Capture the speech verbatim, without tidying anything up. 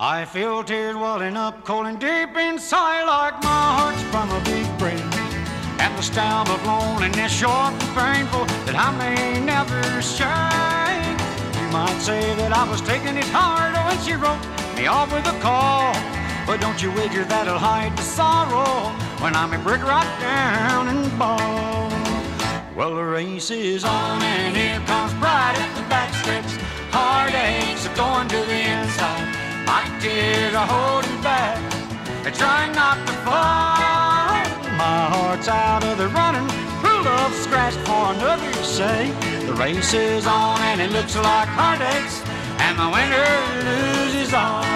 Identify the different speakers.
Speaker 1: I feel tears welling up cold and deep inside, like my heart's from a big break, and the stab of loneliness short and painful that I may never shake. You might say that I was taking it hard when she wrote me off with a call, but don't you wager that'll hide the sorrow when I'm a brick right down and bald. Well, the race is on and here comes pride at the backstretch. Heartaches are going to the inside. My tears are holding back. They're trying not to fall. My heart's out of the running. True love scratched for another say. The race is on and it looks like heartaches, and the winner loses all.